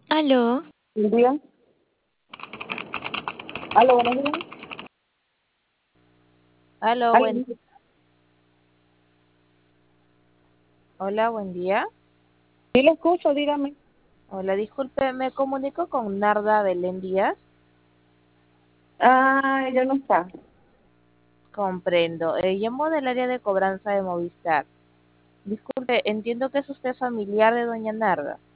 Aló, Buen día. Aló, buenos días. Aló, Aló. hola, buen día. Sí, lo escucho, dígame. Hola, disculpe, me comunico con Narda Belén Díaz. Ah, ella no está. Comprendo. Llamo del área de cobranza de Movistar. Disculpe, entiendo que es usted familiar de doña Narda.